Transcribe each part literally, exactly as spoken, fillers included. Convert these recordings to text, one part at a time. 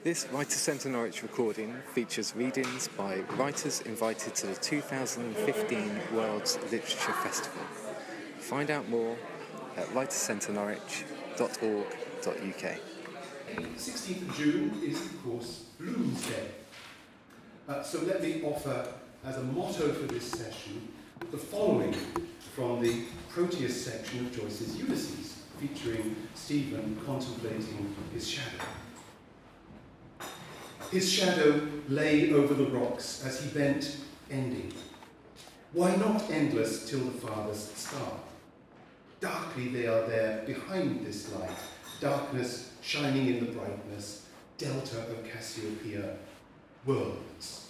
This Writer Centre Norwich recording features readings by writers invited to the two thousand fifteen World's Literature Festival. Find out more at writer centre norwich dot org dot U K. sixteenth of June is, of course, Bloomsday. Uh, so let me offer as a motto for this session the following from the Proteus section of Joyce's Ulysses, featuring Stephen contemplating his shadow. His shadow lay over the rocks as he bent, ending. Why not endless till the farthest star? Darkly they are there behind this light, darkness shining in the brightness, delta of Cassiopeia, worlds.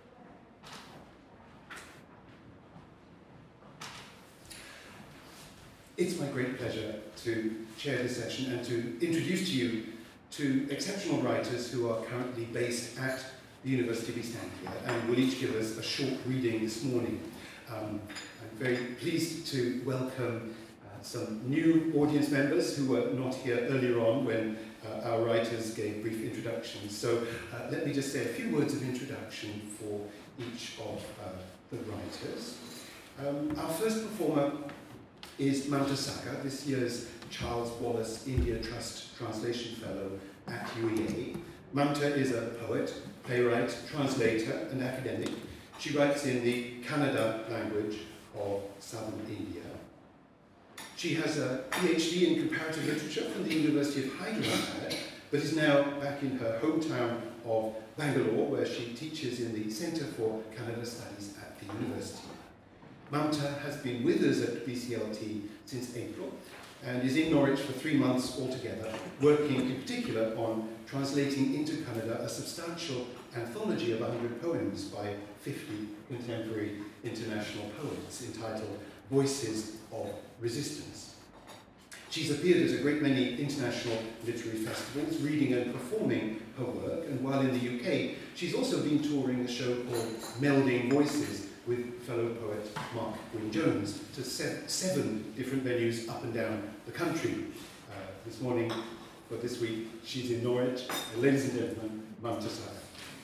It's my great pleasure to chair this session and to introduce to you two exceptional writers who are currently based at the University of East Anglia and will each give us a short reading this morning. Um, I'm very pleased to welcome uh, some new audience members who were not here earlier on when uh, our writers gave brief introductions. So uh, let me just say a few words of introduction for each of uh, the writers. Um, our first performer is Mamta Sakar, this year's Charles Wallace India Trust Translation Fellow at U E A. Mamta is a poet, playwright, translator and academic. She writes in the Kannada language of southern India. She has a PhD in comparative literature from the University of Hyderabad, but is now back in her hometown of Bangalore, where she teaches in the Centre for Kannada Studies at the university. Mamta has been with us at B C L T since April and is in Norwich for three months altogether, working in particular on translating into Kannada a substantial anthology of one hundred poems by fifty contemporary international poets entitled Voices of Resistance. She's appeared at a great many international literary festivals, reading and performing her work, and while in the U K, she's also been touring a show called Melding Voices with fellow poet Mark Gwynne-Jones to se- seven different venues up and down the country. Uh, this morning, for this week, she's in Norwich. And ladies and gentlemen, Mamta Sakar.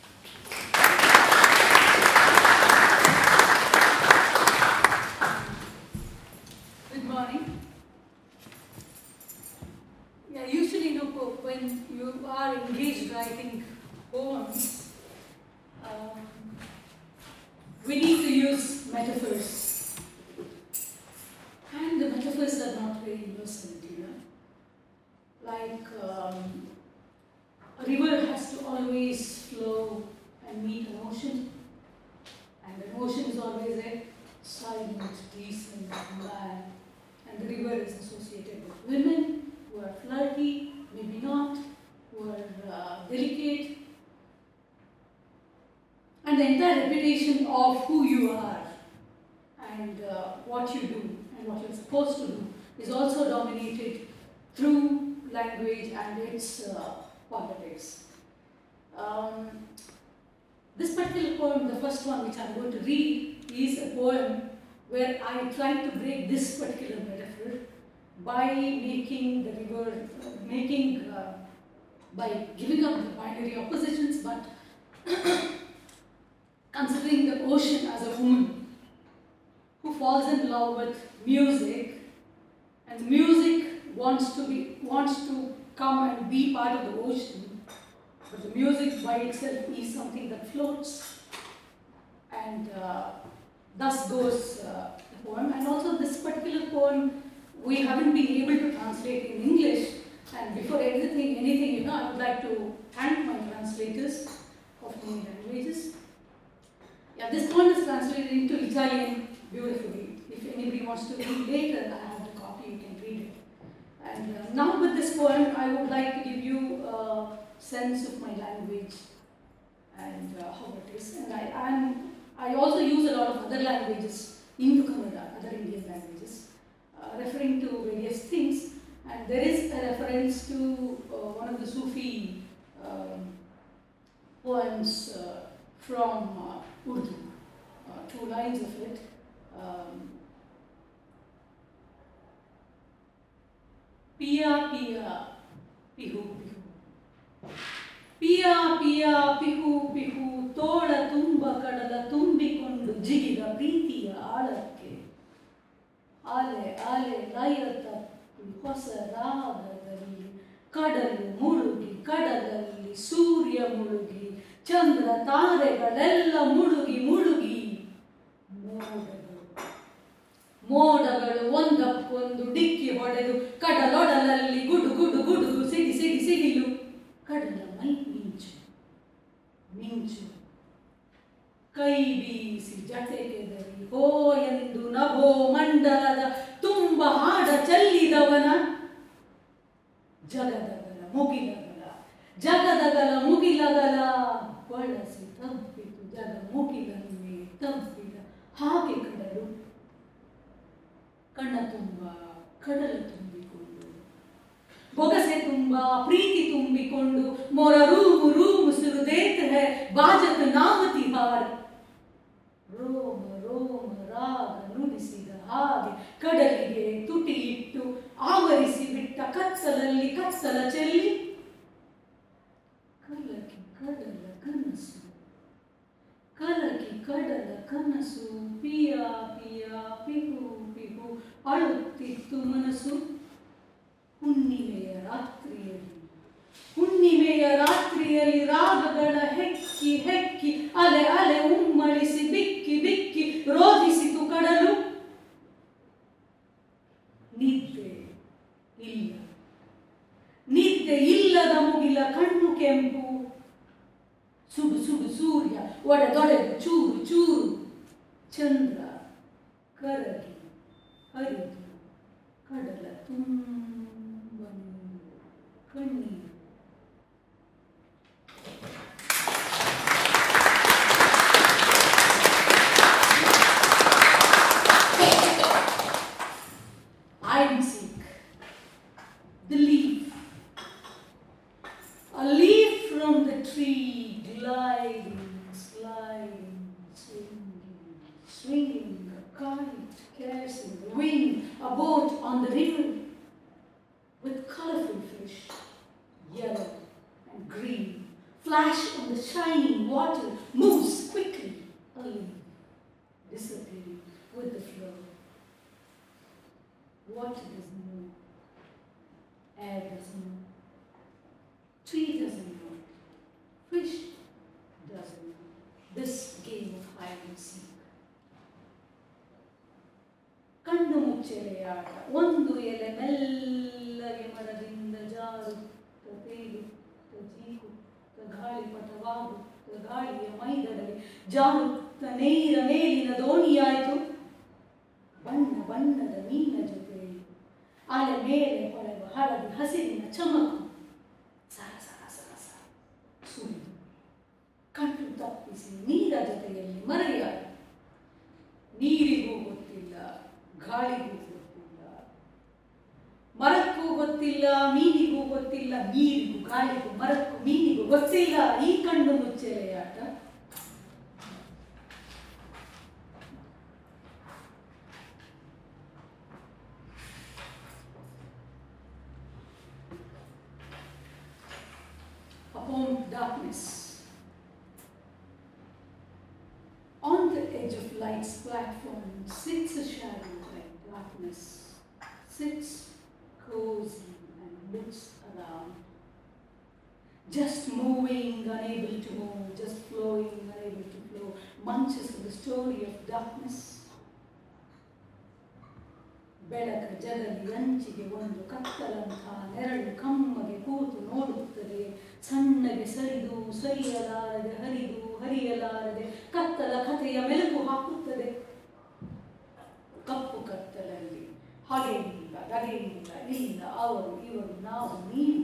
Good morning. Yeah, usually, you know, when you are engaged writing poems, um, we need to use metaphors. And the metaphors are not very innocent, you know. Like um, a river has to always flow and meet an ocean. And an ocean is always a silent, decent man. And the river is associated with women who are flirty, maybe not, who are uh, delicate. And the entire reputation of who you are and uh, what you do and what you're supposed to do is also dominated through language and its uh, politics. Um, this particular poem, the first one which I'm going to read, is a poem where I try to break this particular metaphor by making the river, uh, making, uh, by giving up the binary oppositions, but considering the ocean as a woman who falls in love with music, and music wants to be wants to come and be part of the ocean, but the music by itself is something that floats, and uh, thus goes uh, the poem. And also this particular poem we haven't been able to translate in English, and before everything, anything, you know, I would like to thank my translators of many languages. Yeah, this poem is translated into Italian beautifully. If anybody wants to read later, I have the copy, you can read it. And uh, now with this poem, I would like to give you a sense of my language and uh, how it is. And I, I'm, I also use a lot of other languages into Kannada, other Indian languages, uh, referring to various things. And there is a reference to uh, one of the Sufi um, poems uh, from uh, Urdu, uh, two lines of it. Um, Pia, pia, pihu, pihu. Pia ಪಿಯಾ ಪಿಯಾ Pihu Pihu ತೋಳ ತುಂಬ ಕಡಲ ತುಂಬಿಕೊಂಡು ಜಿಗಿದ ಪ್ರೀತಿಯ ಆಳಕ್ಕೆ ಆಲೆ ಆಲೆ ಲಯ ತಪ್ಪಿ ಹೊಸ ರಾಗದಲ್ಲಿ ಕಡಲು ಮುಳುಗಿ ಕಡಲಲ್ಲಿ ಸೂರ್ಯ ಮುಳುಗಿ ಚಂದ್ರ ತಾರೆಗಳೆಲ್ಲ ಮುಳುಗಿ ಮುಳುಗಿ ಮೋಡಗಳು ಮೋಡಗಳು ಒಂದಕ್ಕೊಂದು ಡಿಕ್ಕಿ ಹೊಡೆದು ಕಡಲೊಡಲಲ್ಲಿ ಗುಡು ಗುಡು ಗುಡುಗು ಸಿಡಿ ಸಿಡಿ ಸಿಡಿಲು ಕಡಲ ಮೈ ಮಿಂಚು ಮಿಂಚು ಕೈ ಬೀಸಿ ಜಟೆಗೆದರಿ ಹೋ ಎಂದು ನಭೋ ಮಂಡಲದ ತುಂಬ ಹಾಡ ಚೆಲ್ಲಿದವನ ಜಗದಗಲ ಮುಗಿಲಗಲ ಜಗದಗಲ ಮುಗಿಲಗಲ ಬಳಸಿ ತಬ್ಬಿತು ಜಗ ಮುಗಿಲನ್ನೇ ತಬ್ಬಿದ ಹಾಗೆ ಕಡಲು ಕಣ್ಣ ತುಂಬ ಕಡಲ ತುಂಬಿಕೊಂಡು ಬೊಗಸೆ ತುಂಬ ಪ್ರೀತಿ ತುಂಬಿಕೊಂಡು ಮೊರ ರೂಮು ರೂಮು ಸುರುದೇತ ಹೈ ಬಾಜತ್ ನಾಮ ತಿಹಾರ್ ರೋಮ ರೋಮ ರಾಗ ನುಡಿಸಿದ ಹಾಗೆ ಕಡಲಿಗೆ ತುಟಿ ಇಟ್ಟು ಆವರಿಸಿ ಬಿಟ್ಟ ಕತ್ತಲಲ್ಲಿ ಕತ್ತಲ ಚೆಲ್ಲಿ ಕಲಕಿ ಕಡಲ ಕನಸು ಕಲಕಿ ಕಡಲ ಕನಸು ಪಿಯ ಪಿಯ ಪಿಹು ಪಿಹು ಅಳುತ್ತಿತ್ತು ಮನಸ್ಸು ಹುಣ್ಣಿಮೆಯ ರಾತ್ರಿಯಲ್ಲಿ ಹುಣ್ಣಿಮೆಯ ರಾತ್ರಿಯಲ್ಲಿ ರಾಗಗಳ ಹೆಕ್ಕಿ ಹೆಕ್ಕಿ ಅಲೆ ಅಲೆ ಉಮ್ಮಳಿಸಿ ಬಿಕ್ಕಿ ಬಿಕ್ಕಿ ರೋಧಿಸಿತು ಕಡಲು ನಿದ್ದೆ ಇಲ್ಲ ನಿದ್ದೆ ಇಲ್ಲದ ಮುಗಿಲ ಕಣ್ಣು ಕೆಂಪು ಸುಡು ಸುಡು ಸೂರ್ಯ ಒಡೆದೊಡೆದು ಚೂರು ಚೂರು ಚಂದ್ರ ಕರಗಿ ಹರಿದು ಕಡಲ ತುಂಬ ಕಣ್ಣೀರು I'm sick. The leaf. A leaf from the tree gliding, sliding, swinging, swinging, a kite caressing the wind, a boat on the river with colorful fish, yellow and green, flash on the shining water, moves quickly, a leaf, disappearing with the flow. Water doesn't move, air doesn't move, tree doesn't move, fish doesn't move. This game of hide and seek. ಕಣ್ಣು ಮುಚ್ಚೆಲೆಯ ಆಟ ಒಂದು ಎಲೆ ಮೆಲ್ಲಗೆ ಮರದಿಂದ ಜಾರುತ್ತ ತೇಲುತ್ತ ಜೀಕುತ್ತ ಗಾಳಿಪಟವಾಗುತ್ತ ಗಾಳಿಯ ಮೈದಡಲಿ ಜಾರುತ್ತ ನೇರ ಮೇಲಿನ ದೋಣಿಯಾಯಿತು ಬಣ್ಣ ಬಣ್ಣದ ಮೀನ ಜೊತೆ ಅಲೆ ಮೇಲೆ ಹೊಳೆವ ಹಳದಿ ಹಸಿರಿನ ಚಮಕು ಸರ ಸರ ಸರ ಸರ ಸುರಿದು ಕಣ್ಣು ತಪ್ಪಿಸಿ ನೀರ ಜೊತೆಯಲ್ಲಿ ಮರೆಯಾಯಿತು ನೀರಿಗೂ ಗೊತ್ತಿಲ್ಲ ಗಾಳಿಗೂ ಗೊತ್ತಿಲ್ಲ ಮರಕ್ಕೂ ಗೊತ್ತಿಲ್ಲ ಮೀನಿಗೂ ಗೊತ್ತಿಲ್ಲ ನೀರಿಗೂ ಗಾಳಿಗೂ ಮರಕ್ಕೂ ಮೀನಿಗೂ ಗೊತ್ತಿಲ್ಲ ಈ ಕಣ್ಣು ಮುಚ್ಚೆಲೆಯಾಟ Upon darkness. On the edge of light's platform sits a shadow like darkness, sits cozy and looks around. Just moving, unable to move, just flowing, unable to flow, munches of the story of darkness. ಬೆಳಕ ಜಗಲಿ ಅಂಚಿಗೆ ಒಂದು ಕತ್ತಲಂಥ ನೆರಳು ಕಮ್ಮಗೆ ಕೂತು ನೋಡುತ್ತದೆ ಸಣ್ಣಗೆ ಸರಿದು ಸರಿಯಲಾರದೆ ಹರಿದು ಹರಿಯಲಾರದೆ ಕತ್ತಲ ಕಥೆಯ ಮೆಲುಕು ಹಾಕುತ್ತದೆ ಕಪ್ಪು ಕತ್ತಲಲ್ಲಿ ಹಾಗೇನಿಲ್ಲ ನಗೇನಿಲ್ಲ ಇಲ್ಲ ಅವರು ಇವರು ನಾವು ನೀನು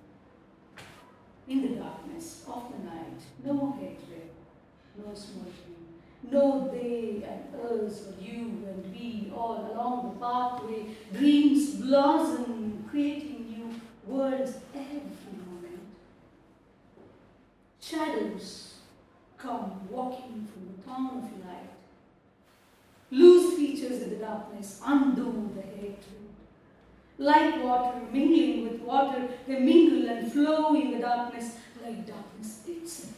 In the darkness of the night, no hatred, no smoking, no they and us or you and we, all along the pathway, dreams blossom, creating new worlds every moment. Shadows come walking from the town of light, lose features in the darkness, undo the hatred. Like water mingling with water, they mingle and flow in the darkness. like darkness itself.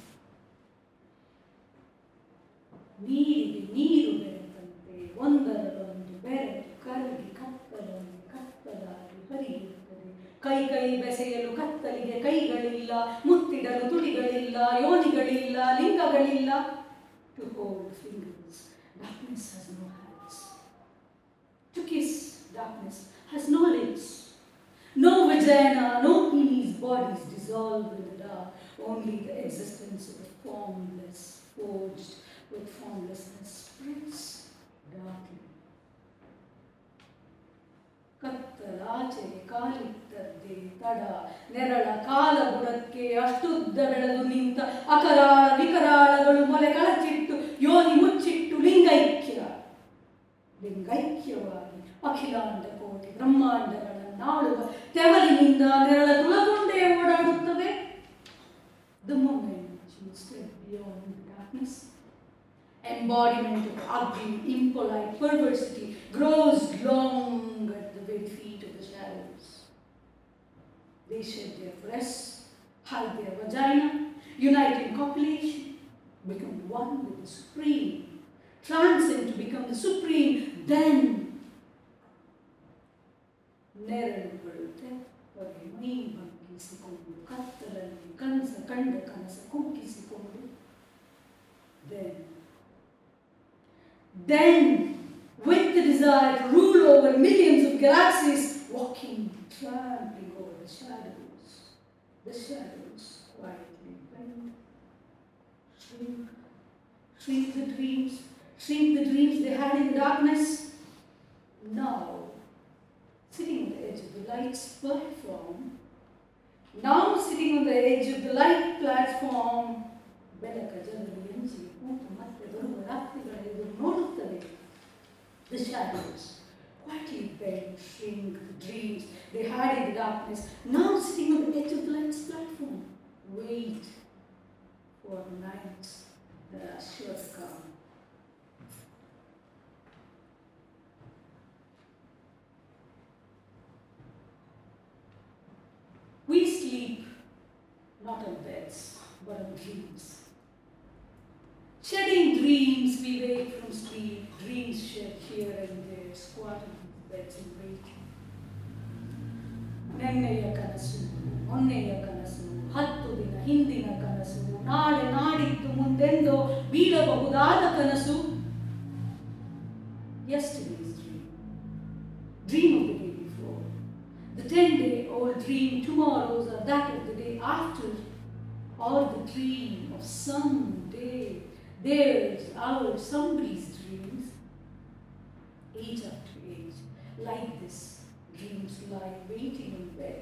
ನೀರಿಗೆ ನೀರು ಬೆರೆತಂತೆ ಒಂದರದೊಂದು ಬೆರೆತು ಕರಗಿ ಕತ್ತಲಲ್ಲಿ ಕತ್ತಲಾಗಿ ಹರಿಯುತ್ತದೆ. ಕೈ ಕೈ ಬೆಸೆಯಲು ಕತ್ತಲಿಗೆ ಕೈಗಳಿಲ್ಲ, ಮುತ್ತಿಡಲು ತುಟಿಗಳಿಲ್ಲ, ಯೋನಿಗಳಿಲ್ಲ, ಲಿಂಗಗಳಿಲ್ಲ. To hold fingers, darkness has no hands. To kiss, darkness has no lips. No vagina, no penis, bodies dissolve in the dark. Only the existence of the formless, forged with formlessness, spreads darkly. ಕತ್ತಲಾಚೆಗೆ ಕಾಲಿಟ್ಟದ್ದೇ ತಡ, ನೆರಳ ಕಾಲ ಬುಡಕ್ಕೆ ಅಷ್ಟುದ್ದ ಬೆಳೆದು ನಿಂತ ಅಕರಾಳ ವಿಕರಾಳಗಳು ಮೊಲೆ ಕಳಚಿಟ್ಟು ಯೋನಿ ಮುಚ್ಚಿಟ್ಟು ಲಿಂಗೈಕ್ಯ ಲಿಂಗೈಕ್ಯವಾಗಿ ಅಖಿಲಾಂಡ ಕೋಟಿ ಬ್ರಹ್ಮಾಂಡಗಳನ್ನಾಳುವ ತೆವಲಿನಿಂದ ನೆರಳ ತುಳಗೊಂಡೇ ಓಡಾಡುತ್ತವೆ. The moment you step beyond darkness, embodiment of ugly, impolite perversity grows long at the very feet of the shadows. They shed their breasts, hide their vagina, unite in copulation, become one with the Supreme, transcend to become the Supreme. Then, ನೆರಳುಗಳು ತೆಪ್ಪಗೆ ಮೈ ಬಗ್ಗಿಸಿಕೊಂಡು ಕತ್ತಲಲ್ಲಿ ಕನಸ ಕಂಡ ಕನಸ ಕುಗ್ಗಿಸಿಕೊಂಡು then Then, with the desire to rule over millions of galaxies, walking, trampling over the shadows, the shadows quietly bend, shrink, shrink the dreams, shrink the dreams they had in the darkness. Now, sitting on the edge of the light platform, now sitting on the edge of the light platform, ಬೆಳಕ ಜನರು MG ಕೂತು ಮತ್ತೆ ಬರುವ ರಾತ್ರಿಗಳೆದುರು ನೋಡುತ್ತವೆ. The shadows quietly bend, shrink the dreams they had in the darkness, now sitting on the edge of the light's platform, wait for nights that are sure to come. We sleep not on beds, but on dreams. Shedding dreams, we wake from sleep, dreams shed here and there, squatting on beds and waiting. ನೆನ್ನೆಯ ಕನಸು, ಮೊನ್ನೆಯ ಕನಸು, ಹತ್ತು ದಿನ ಹಿಂದಿನ ಕನಸು, ನಾಳೆ ನಾಡಿದ್ದು ಮುಂದೆಂದೋ ಬೀಳಬಹುದಾದ ಕನಸು. Yesterday's dream, dream of the day before. The ten-day-old dream tomorrows are that of the day after, or the dream of some day. Theirs, ours, somebody's dreams. Age after age, like this, dreams lie waiting in bed.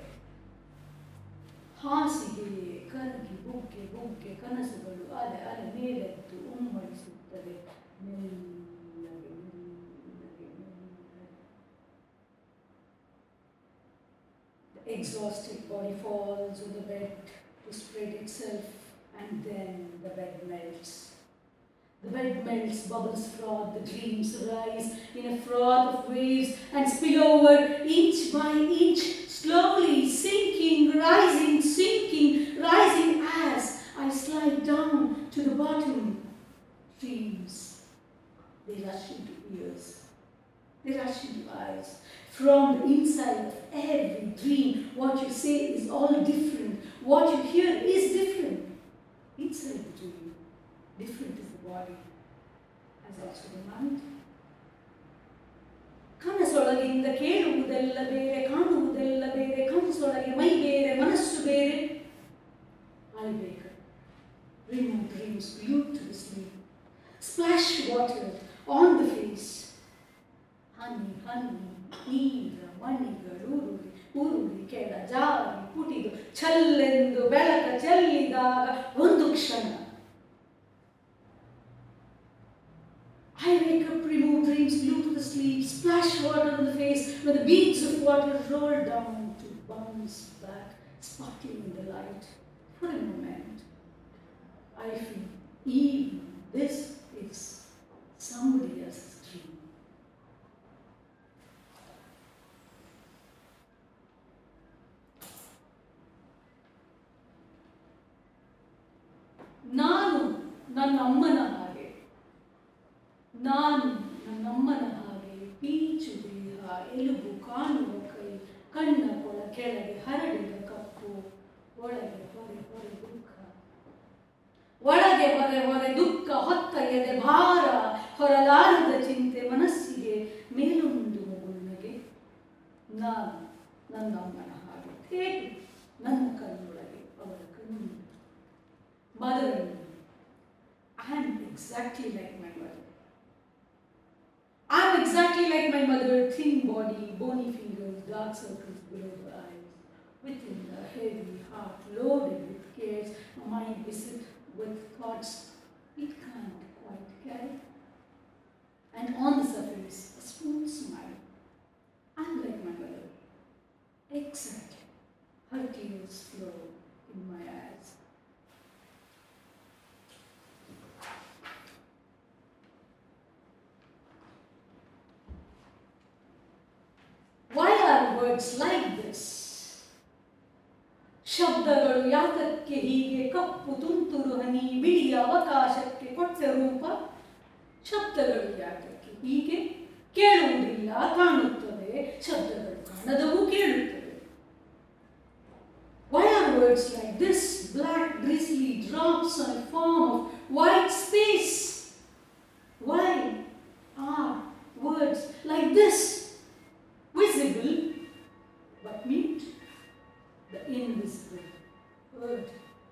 ಹಾಸಿಗೆ ಕರಗಿ ಬುಗ್ಗೆ ಬುಗ್ಗೆ ಕನಸುಗಳು ಅಲೆ ಅಲೆ ಮೇಲೆತ್ತು ಉಮ್ಮಳಿಸುತ್ತದೆ ಮೆಲ್ಲಗೆ ಮೆಲ್ಲಗೆ ಮೆಲ್ಲಗೆ. The exhausted body falls on the bed to spread itself, and then the bed melts. The bed melts, bubbles froth, the dreams rise in a froth of waves and spill over inch by inch, slowly sinking, rising, sinking, rising as I slide down to the bottom. Dreams, they rush into ears, they rush into eyes. From the inside of every dream, what you say is all different, what you hear is different. Inside the dream, different is the body, as also the mind. ಕನಸೊಳಗಿಂದ ಕೇಳುವುದೆಲ್ಲ ಬೇರೆ, ಕಾಣುವುದೆಲ್ಲ ಬೇರೆ, ಕನಸೊಳಗೆ ಮೈ ಬೇರೆ, ಮನಸ್ಸು ಬೇರೆ. ಅಳ್ಬೇಕು. Remove dreams glued to the sleep. Splash water on the face. ಹನಿ ಹನಿ ನೀರ ಮಣಿಗಳು ಉರುಳಿ ಉರುಳಿ ಕೆಳ ಜಾರಿ ಪುಟಿದು ಛಲ್ಲೆಂದು ಬೆಳಕ ಚೆಲ್ಲಿದಾಗ ಒಂದು ಕ್ಷಣ. I wake up, remove dreams, glue to the sleep, splash water on the face, where the beads of water roll down to bounce back, sparkling in the light. For a moment, I feel even this is somebody else's dream. ನನ್ನ ಅಮ್ಮನ ಹಾಗೆ, ನಾನು ನನ್ನ ಅಮ್ಮನ ಹಾಗೆ peach ದೇಹ, ಎಲುಬು ಕಾಣುವ ಕೈ, ಕಣ್ಣ ಕೊಳ ಕೆಳಗೆ ಹರಡಿದ ಕಪ್ಪು, ಒಳಗೆ ಹೊರೆ ಹೊರೆ ದುಃಖ, ಒಳಗೆ ಹೊರೆ ಹೊರೆ ದುಃಖ ಹೊತ್ತ ಎದೆ ಭಾರ, ಹೊರಲಾರದ ಚಿಂತೆ ಮನಸ್ಸಿಗೆ ಮೇಲೊಂದು ಮುಗುಳ್ನಗೆ. ನಾನು ನನ್ನ ಅಮ್ಮನ ಹಾಗೆ ಹೇಗೆ ನನ್ನ ಕಣ್ಣೊಳಗೆ ಅವರ ಕಣ್ಣು. Mother, I am exactly like my mother. I am exactly like my mother, thin body, bony fingers, dark circles below the eyes. Within the heavy heart, loaded with cares, a mind beset with thoughts it can't quite carry. And on the surface, a smooth smile. I am like my mother. Exactly. Her tears flow in my eyes. Why are words like this? ಶಬ್ದಗಳು ಯಾತಕ್ಕೆ ಹೀಗೆ ಕಪ್ಪು ತುಂತುರು ಹನಿ ಬಿಳಿ ಅವಕಾಶಕ್ಕೆ ಕೊಟ್ಟ ರೂಪ? ಶಬ್ದಗಳು ಯಾತಕ್ಕೆ ಹೀಗೆ ಕೇಳುವುದಿಲ್ಲ, ಕಾಣುತ್ತವೆ, ಶಬ್ದಗಳು ಕಾಣದವು ಕೇಳುತ್ತವೆ. Why are words like this? Black drizzly drops on a form of white space. Why are words like this? Visible but mute, the invisible word.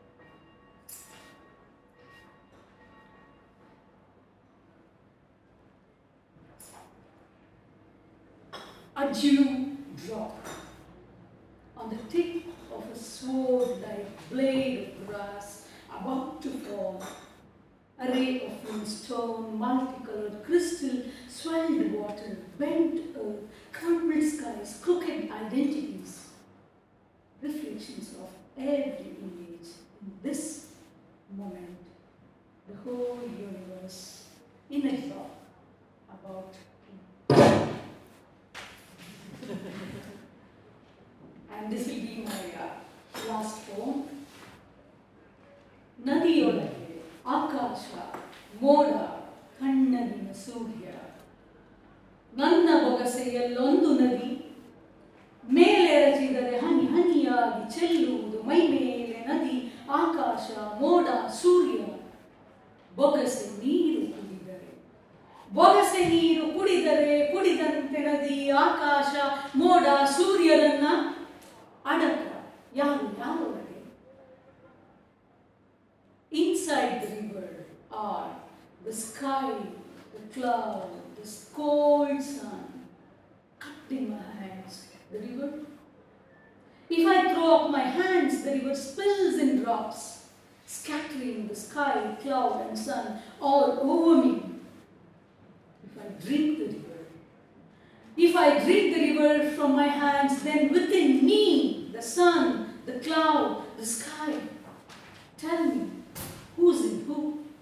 A dew drop on the tip of a sword-like blade of grass about to fall. A ray of moonstone, multicolored crystal, swelled water, bent earth, crumpled skies, crooked identities. Reflections of every image in this moment. The whole universe in a drop about to. And this will be my uh, last poem. ನದಿಯೊಳಗೆ ಆಕಾಶ ಮೋಡ ಕಣ್ಣಗಿನ ಸೂರ್ಯ, ನನ್ನ ಬೊಗಸೆಯಲ್ಲೊಂದು ನದಿ, ಮೇಲೆರಚಿದರೆ ಹನಿ ಹನಿಯಾಗಿ ಚೆಲ್ಲುವುದು ಮೈ ಮೇಲೆ ನದಿ, ಆಕಾಶ ಮೋಡ ಸೂರ್ಯ. ಬೊಗಸೆ ನೀರು ಕುಡಿದರೆ, ಬೊಗಸೆ ನೀರು ಕುಡಿದರೆ ಕುಡಿದಂತೆ ನದಿ, ಆಕಾಶ ಮೋಡ ಸೂರ್ಯರನ್ನ ಅಡಕ ಯಾರು ಯಾರೊಳಗೆ. Inside the river are the sky, the cloud, the cold sun. Cut in my hands, the river. If I throw up my hands, the river spills in drops, scattering the sky, cloud and sun all over me. If I drink the river, if I drink the river from my hands, then within me, the sun, the cloud, the sky. Tell me, who's in who?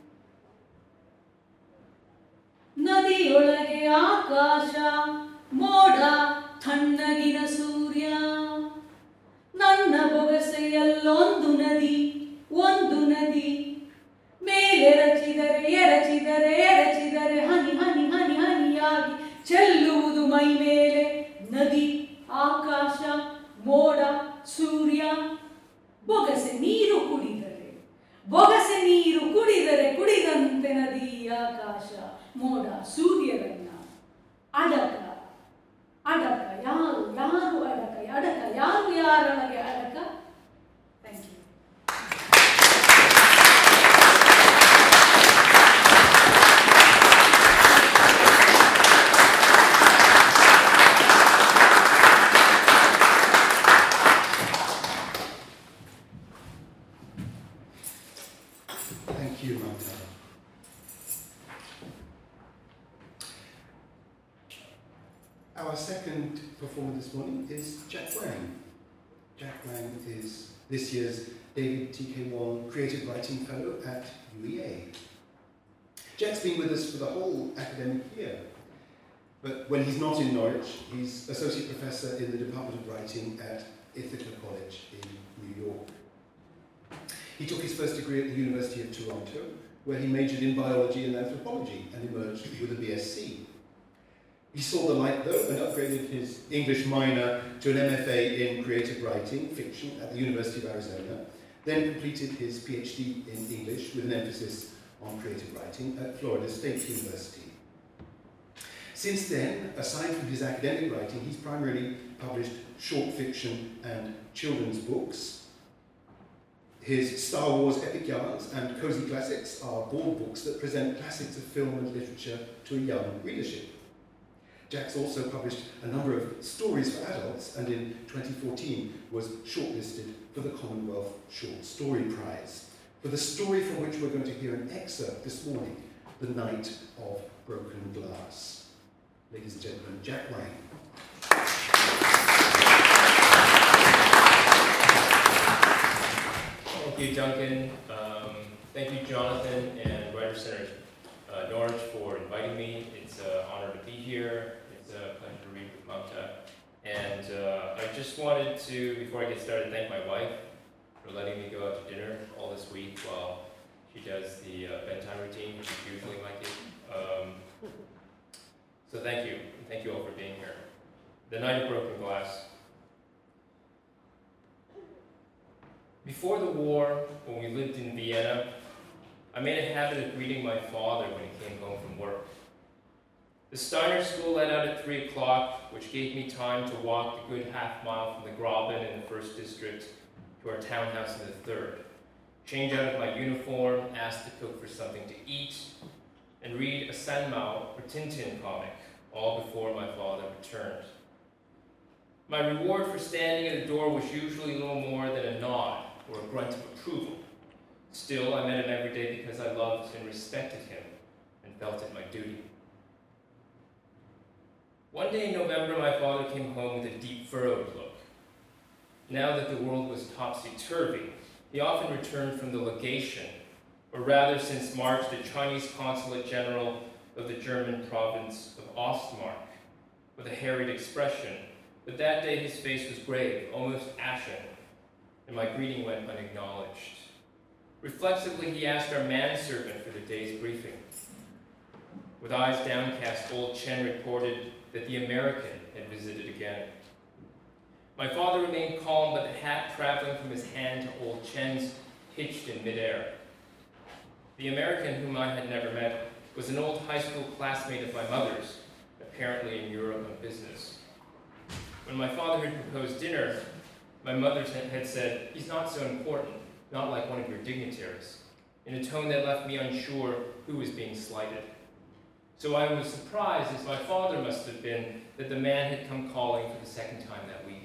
ನದಿಯೊಳಗೆ ಆಕಾಶ ಮೋಡ ತಣ್ಣಗಿನ ಸೂರ್ಯ, ನನ್ನ ಬೊಗಸೆಯಲ್ಲೊಂದು ನದಿ ಒಂದು ನದಿ, ಮೇಲೆರಚಿದರೆ ಎರಚಿದರೆ ಎರಚಿದರೆ ಹನಿ ಹನಿ ಹನಿ ಹನಿಯಾಗಿ ಚೆಲ್ಲುವುದು ಮೈ ಮೇಲೆ ನದಿ, ಆಕಾಶ ಮೋಡ ಸೂರ್ಯ. ಬೊಗಸೆ ನೀರು ಕುಡಿದರೆ, ಬೊಗಸೆ ನೀರು ಕುಡಿದರೆ ಕುಡಿದಂತೆ ನದಿ, ಆಕಾಶ ಮೋಡ ಸೂರ್ಯರನ್ನ ಅಡಕ ಅಡಕ ಯಾರು ಯಾರು ಅಡಕ ಅಡಕ ಯಾರು ಯಾರೊಳಗೆ ಅಡಕ. Thank you. Thank you, Mamta. Our second performer this morning is Jack Wang. Jack Wang is this year's David T K Wong Creative Writing Fellow at U E A. Jack's been with us for the whole academic year, but when he's not in Norwich, he's Associate Professor in the Department of Writing at Ithaca College in New York. He took his first degree at the University of Toronto, where he majored in biology and anthropology and emerged with a B S c. He saw the light, though, and upgraded his English minor to an M F A in creative writing, fiction, at the University of Arizona, then completed his PhD in English with an emphasis on creative writing at Florida State University. Since then, aside from his academic writing, he's primarily published short fiction and children's books. His Star Wars epic yarns and cozy classics are board books that present classics of film and literature to a young readership. Jack's also published a number of stories for adults, and in twenty fourteen was shortlisted for the Commonwealth Short Story Prize, for the story from which we're going to hear an excerpt this morning, The Night of Broken Glass. Ladies and gentlemen, Jack Wang. Thank you, Duncan. Um, thank you, Jonathan and Writer Center uh, Norwich for inviting me. It's an honor to be here. It's a pleasure to read with Mamta. And uh, I just wanted to, before I get started, thank my wife for letting me go out to dinner all this week while she does the uh, bedtime routine, which is usually my kid. Um, so thank you. Thank you all for being here. The Night of Broken Glass. Before the war, when we lived in Vienna, I made a habit of greeting my father when he came home from work. The Steiner School let out at three o'clock, which gave me time to walk the good half mile from the Graben in the first district to our townhouse in the third, change out of my uniform, ask the cook for something to eat, and read a Sanmao or Tintin comic, all before my father returned. My reward for standing at the door was usually little more than a nod or a grunt of approval. Still, I met him every day because I loved and respected him and felt it my duty. One day in November, my father came home with a deep furrowed look. Now that the world was topsy-turvy, he often returned from the legation, or rather since March, the Chinese Consulate General of the German province of Ostmark, with a harried expression, but that day his face was grave, almost ashen, and my greeting went unacknowledged. Reflexively, he asked our manservant for the day's briefing. With eyes downcast, old Chen reported that the American had visited again. My father remained calm, but the hat traveling from his hand to old Chen's hitched in midair. The American, whom I had never met, was an old high school classmate of my mother's, apparently in Europe on business. When my father had proposed dinner, my mother had said, "He's not so important, not like one of your dignitaries," in a tone that left me unsure who was being slighted. So I was surprised, as my father must have been, that the man had come calling for the second time that week.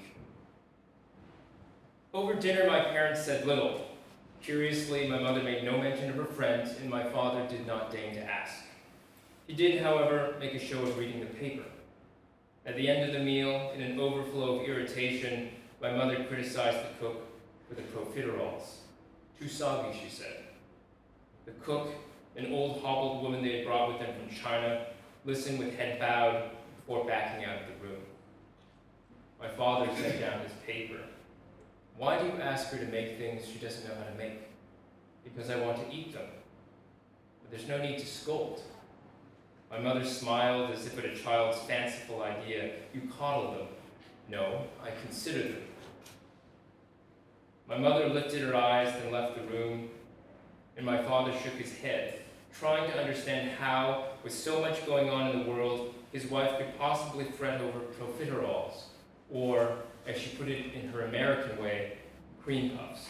Over dinner, my parents said little. Curiously, my mother made no mention of her friend, and my father did not deign to ask. He did, however, make a show of reading the paper. At the end of the meal, in an overflow of irritation, my mother criticized the cook for the profiteroles. Too soggy, she said. The cook, an old hobbled woman they had brought with them from China, listened with head bowed before backing out of the room. My father set down his paper. "Why do you ask her to make things she doesn't know how to make?" "Because I want to eat them." "But there's no need to scold." My mother smiled as if at a child's fanciful idea. "You coddle them." "No, I consider them." My mother lifted her eyes, then left the room, and my father shook his head, trying to understand how, with so much going on in the world, his wife could possibly fret over profiteroles, or, as she put it in her American way, cream puffs.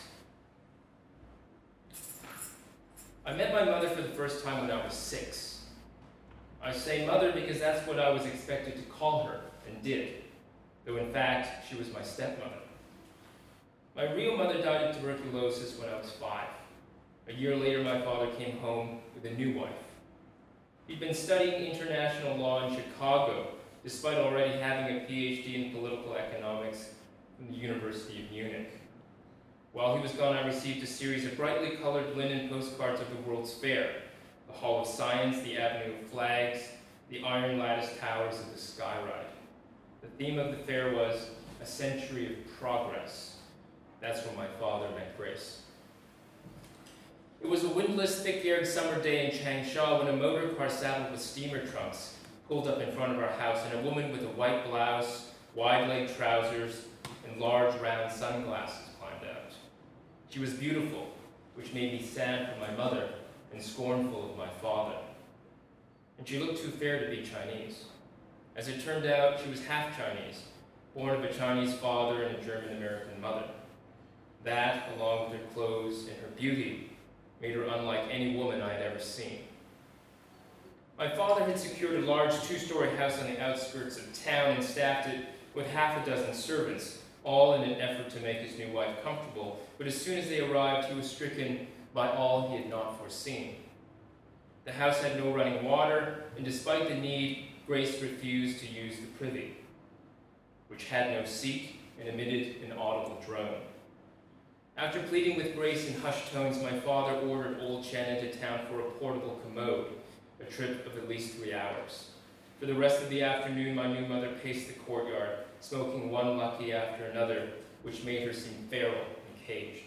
I met my mother for the first time when I was six. I say mother because that's what I was expected to call her, and did, though in fact she was my stepmother. My real mother died of tuberculosis when I was five. A year later, my father came home with a new wife. He'd been studying international law in Chicago, despite already having a P H D in political economics from the University of Munich. While he was gone, I received a series of brightly colored linen postcards of the World's Fair, the Hall of Science, the Avenue of Flags, the iron lattice towers of the Skyride. The theme of the fair was a century of progress. That's when my father met Grace. It It was a windless, thick-aired summer day in Changsha when a motor car saddled with steamer trunks pulled up in front of our house, and a woman with a white blouse, wide-legged trousers, and large round sunglasses climbed out. She was beautiful, which made me sad for my mother and scornful of my father. And she looked too fair to be Chinese. As it turned out, she was half Chinese, born of a Chinese father and a German-American mother. That, along with her clothes and her beauty, made her unlike any woman I had ever seen. My father had secured a large two-story house on the outskirts of town and staffed it with half a dozen servants, all in an effort to make his new wife comfortable, but as soon as they arrived, he was stricken by all he had not foreseen. The house had no running water, and despite the need, Grace refused to use the privy, which had no seat and emitted an audible drone. After pleading with Grace in hushed tones, my father ordered old Chen into town for a portable commode, a trip of at least three hours. For the rest of the afternoon, my new mother paced the courtyard, smoking one lucky after another, which made her seem feral and caged.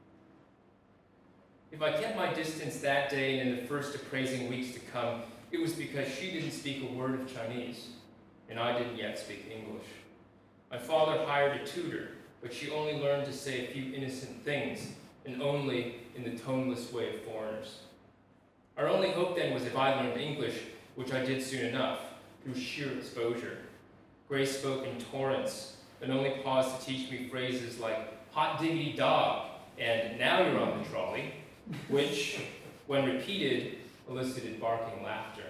If I kept my distance that day and in the first appraising weeks to come, it was because she didn't speak a word of Chinese, and I didn't yet speak English. My father hired a tutor, but she only learned to say a few innocent things, and only in the toneless way of foreigners. Our only hope then was if I learned English, which I did soon enough, through sheer exposure. Grace spoke in torrents, and only paused to teach me phrases like hot diggity dog, and now you're on the trolley, which, when repeated, elicited barking laughter.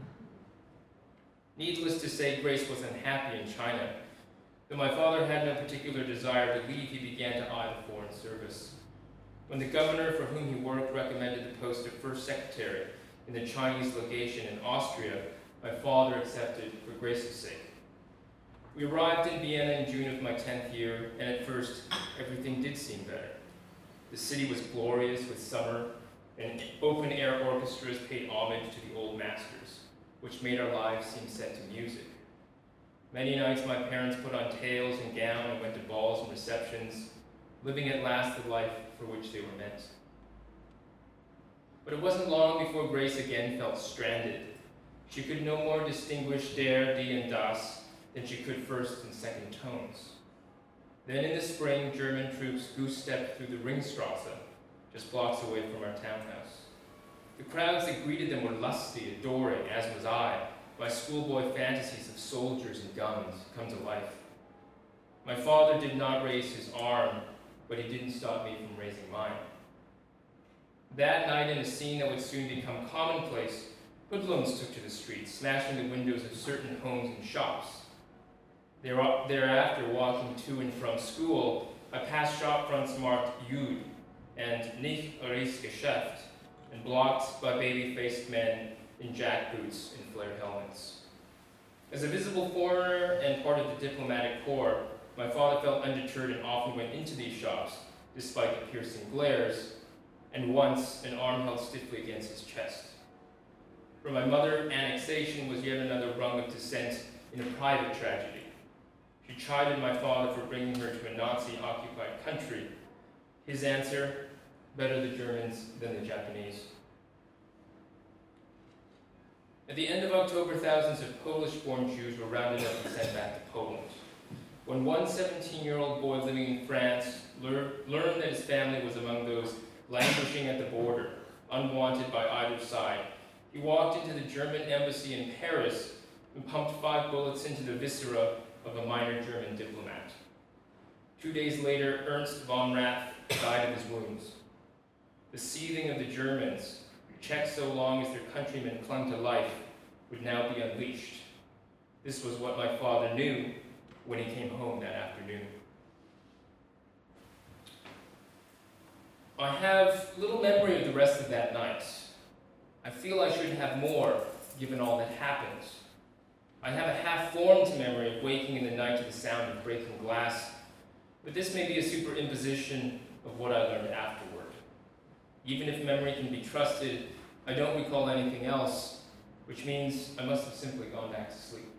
Needless to say, Grace was unhappy in China. Though my father had no particular desire to leave, he began to eye the foreign service. When the governor for whom he worked recommended the post of first secretary in the Chinese legation in Austria, my father accepted for Grace's sake. We arrived in Vienna in June of my tenth year, and at first, everything did seem better. The city was glorious with summer, and open-air orchestras paid homage to the old masters, which made our lives seem set to music. Many nights my parents put on tails and gown and went to balls and receptions, living at last the life for which they were meant. But it wasn't long before Grace again felt stranded. She could no more distinguish der, die, and das than she could first and second tones. Then in the spring, German troops goose-stepped through the Ringstrasse, just blocks away from our townhouse. The crowds that greeted them were lusty, adoring, as was I, my schoolboy fantasies of soldiers and guns come to life. My father did not raise his arm, but he didn't stop me from raising mine. That night, in a scene that would soon become commonplace, hoodlums took to the streets, smashing the windows of certain homes and shops. Thereafter, walking to and from school, I passed shop fronts marked Jude and Nicht Eures Geschäft, and blocked by baby-faced men in jackboots and flared helmets. As a visible foreigner and part of the diplomatic corps, my father felt undeterred and often went into these shops, despite the piercing glares, and once an arm held stiffly against his chest. For my mother, annexation was yet another rung of descent in a private tragedy. She chided my father for bringing her to a Nazi-occupied country. His answer, better the Germans than the Japanese. At the end of October, thousands of Polish-born Jews were rounded up and sent back to Poland. When one seventeen-year-old boy living in France lear- learned that his family was among those languishing at the border, unwanted by either side, he walked into the German embassy in Paris and pumped five bullets into the viscera of a minor German diplomat. Two days later, Ernst von Rath died of his wounds. The seething of the Germans, checked so long as their countrymen clung to life, would now be unleashed. This was what my father knew when he came home that afternoon. I have little memory of the rest of that night. I feel I should have more, given all that happened. I have a half-formed memory of waking in the night to the sound of breaking glass, but this may be a superimposition of what I learned afterward. Even if memory can be trusted, I don't recall anything else, which means I must have simply gone back to sleep.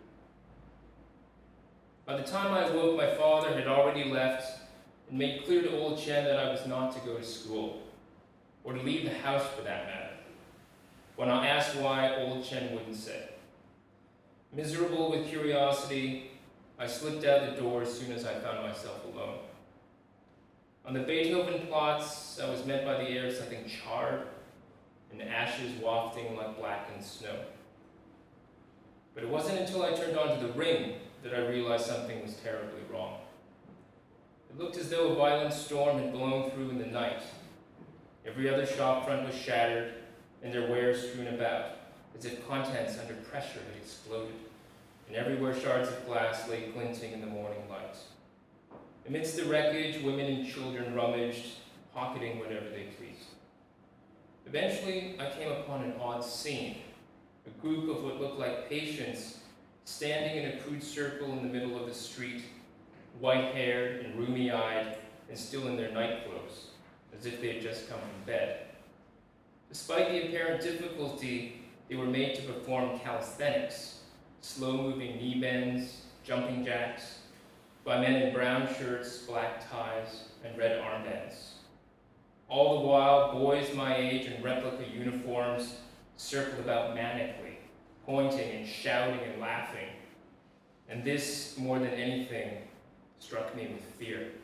By the time I awoke, my father had already left and made clear to old Chen that I was not to go to school. or to leave the house for that matter. When I asked why, old Chen wouldn't say. Miserable with curiosity, I slipped out the door as soon as I found myself alone. On the Beethoven plots, I was met by the air of something charred and ashes wafting like blackened snow. But it wasn't until I turned onto the ring that I realized something was terribly wrong. It looked as though a violent storm had blown through in the night. Every other shop front was shattered and their wares strewn about, as if contents under pressure had exploded, and everywhere shards of glass lay glinting in the morning light. Amidst the wreckage, women and children rummaged, pocketing whatever they pleased. Eventually, I came upon an odd scene, a group of what looked like patients standing in a crude circle in the middle of the street, white-haired and rheumy-eyed and still in their night clothes, as if they had just come from bed. Despite the apparent difficulty, they were made to perform calisthenics, slow-moving knee bends, jumping jacks, by men in brown shirts, black ties, and red armbands. All the while, boys my age in replica uniforms circled about manically, pointing and shouting and laughing. And this, more than anything, struck me with fear.